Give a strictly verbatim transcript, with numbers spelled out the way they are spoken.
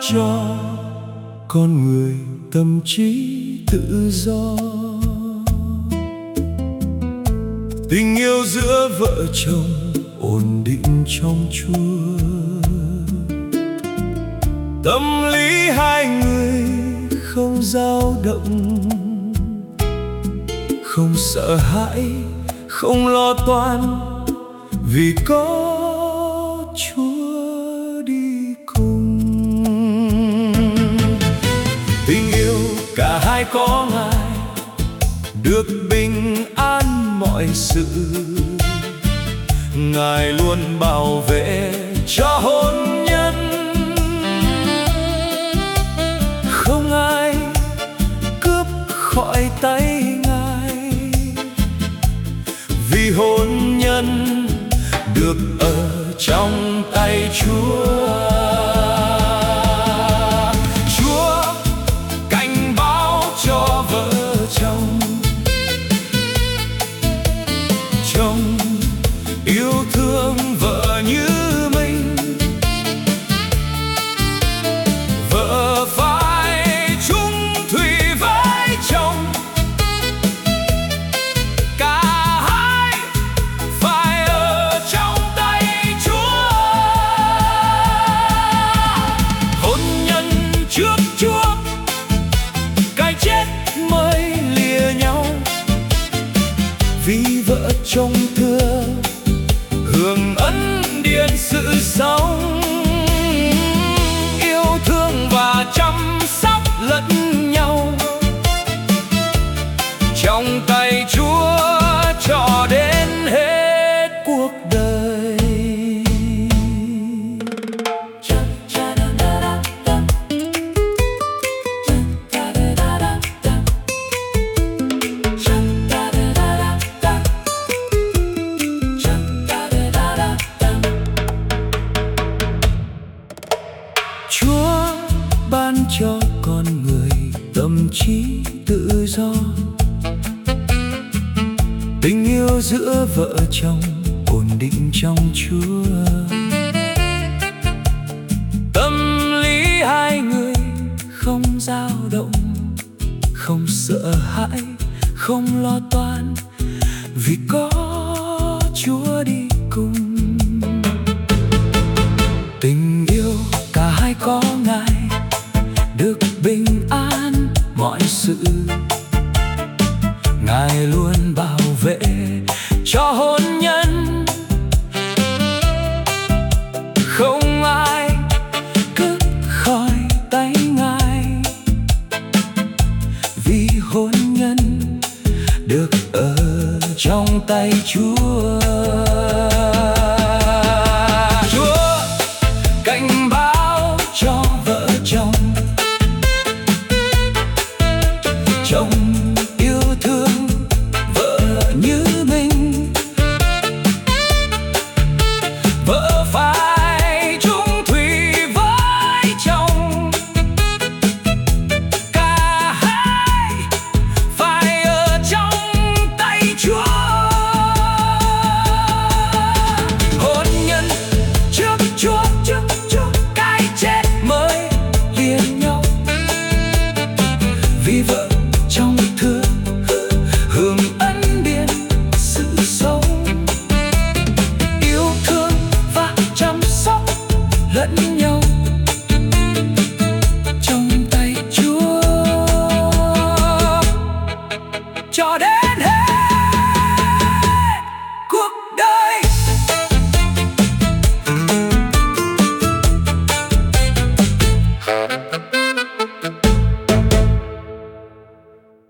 cho con người tâm trí tự do. Tình yêu giữa vợ chồng ổn định trong Chúa, tâm lý hai người không dao động, không sợ hãi, không lo toan, vì có Chúa đi cùng. Tình yêu cả hai có Ngài, được bình an mọi sự. Ngài luôn bảo vệ cho hôn nhân, không ai cướp khỏi tay Ngài, vì hôn nhân được ở trong tay Chúa. Chúa cảnh báo cho vợ chồng, chồng yêu thương vợ như mình, vợ phải chung thủy với chồng, cả hai phải ở trong tay Chúa. Hôn nhân trước Chúa, cái chết mới lìa nhau, vì vợ chồng thương hưởng ân điển sự sống, yêu thương và chăm sóc lẫn nhau trong tay Chúa cho đến hết cuộc đời. Chúa ban cho con người tâm trí tự do, tình yêu giữa vợ chồng ổn định trong Chúa, tâm lý hai người không dao động, không sợ hãi, không lo toan, vì có Chúa đi cùng. Tình yêu cả hai có Ngài, được bình an mọi sự. Ngài luôn bảo vệ cho hôn nhân, không ai cướp khỏi tay Ngài, vì hôn nhân được ở trong tay Chúa. Chúa cảnh báo cho vợ chồng, chồng